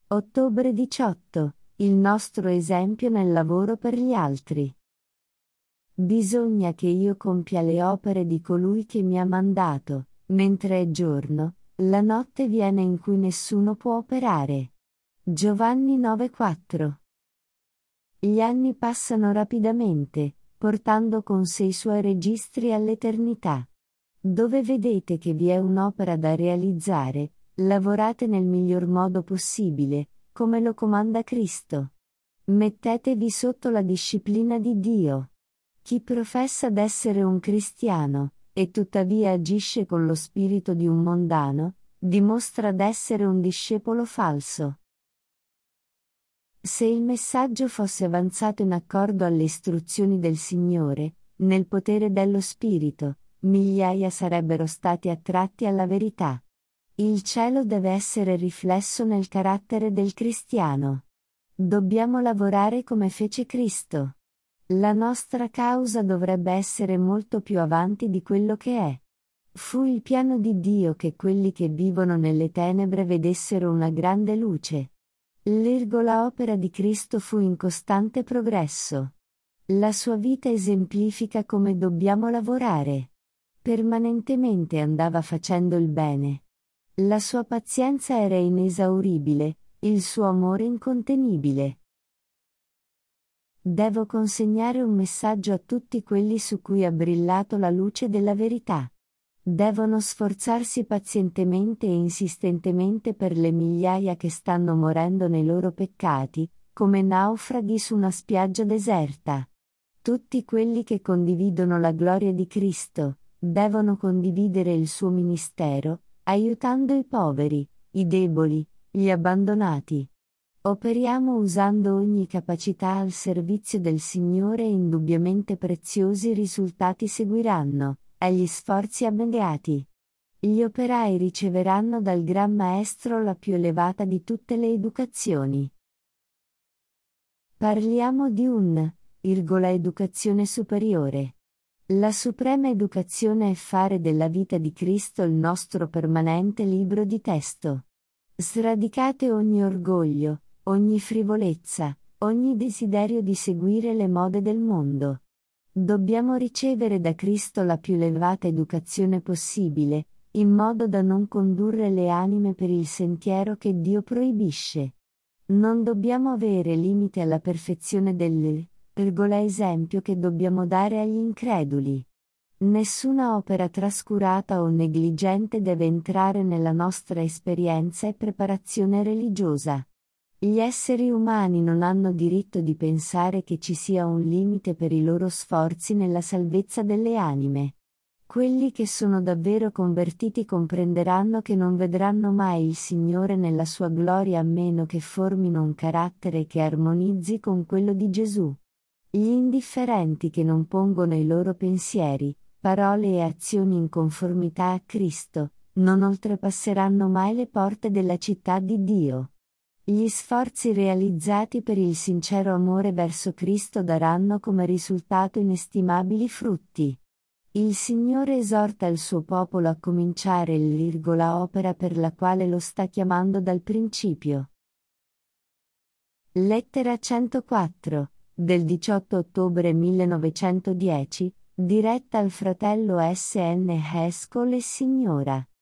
Ottobre 18. Il nostro esempio nel lavoro per gli altri. Bisogna che io compia le opere di colui che mi ha mandato, mentre è giorno, la notte viene in cui nessuno può operare. Giovanni 9,4. Gli anni passano rapidamente, portando con sé i suoi registri all'eternità. Dove vedete che vi è un'opera da realizzare, lavorate nel miglior modo possibile, come lo comanda Cristo. Mettetevi sotto la disciplina di Dio. Chi professa d'essere un cristiano, e tuttavia agisce con lo spirito di un mondano, dimostra d'essere un discepolo falso. Se il messaggio fosse avanzato in accordo alle istruzioni del Signore, nel potere dello Spirito, migliaia sarebbero stati attratti alla verità. Il cielo deve essere riflesso nel carattere del cristiano. Dobbiamo lavorare come fece Cristo. La nostra causa dovrebbe essere molto più avanti di quello che è. Fu il piano di Dio che quelli che vivono nelle tenebre vedessero una grande luce. La opera di Cristo fu in costante progresso. La sua vita esemplifica come dobbiamo lavorare. Permanentemente andava facendo il bene. La sua pazienza era inesauribile, il suo amore incontenibile. Devo consegnare un messaggio a tutti quelli su cui ha brillato la luce della verità. Devono sforzarsi pazientemente e insistentemente per le migliaia che stanno morendo nei loro peccati, come naufraghi su una spiaggia deserta. Tutti quelli che condividono la gloria di Cristo, devono condividere il suo ministero, aiutando i poveri, i deboli, gli abbandonati. Operiamo usando ogni capacità al servizio del Signore e indubbiamente preziosi risultati seguiranno, agli sforzi abnegati. Gli operai riceveranno dal Gran Maestro la più elevata di tutte le educazioni. Parliamo di educazione superiore. La suprema educazione è fare della vita di Cristo il nostro permanente libro di testo. Sradicate ogni orgoglio, ogni frivolezza, ogni desiderio di seguire le mode del mondo. Dobbiamo ricevere da Cristo la più elevata educazione possibile, in modo da non condurre le anime per il sentiero che Dio proibisce. Non dobbiamo avere limite alla perfezione esempio che dobbiamo dare agli increduli. Nessuna opera trascurata o negligente deve entrare nella nostra esperienza e preparazione religiosa. Gli esseri umani non hanno diritto di pensare che ci sia un limite per i loro sforzi nella salvezza delle anime. Quelli che sono davvero convertiti comprenderanno che non vedranno mai il Signore nella sua gloria a meno che formino un carattere che armonizzi con quello di Gesù. Gli indifferenti che non pongono i loro pensieri, parole e azioni in conformità a Cristo, non oltrepasseranno mai le porte della città di Dio. Gli sforzi realizzati per il sincero amore verso Cristo daranno come risultato inestimabili frutti. Il Signore esorta il suo popolo a cominciare l'opera per la quale lo sta chiamando dal principio. Lettera 104, del 18 ottobre 1910, diretta al fratello S.N. Haskell e signora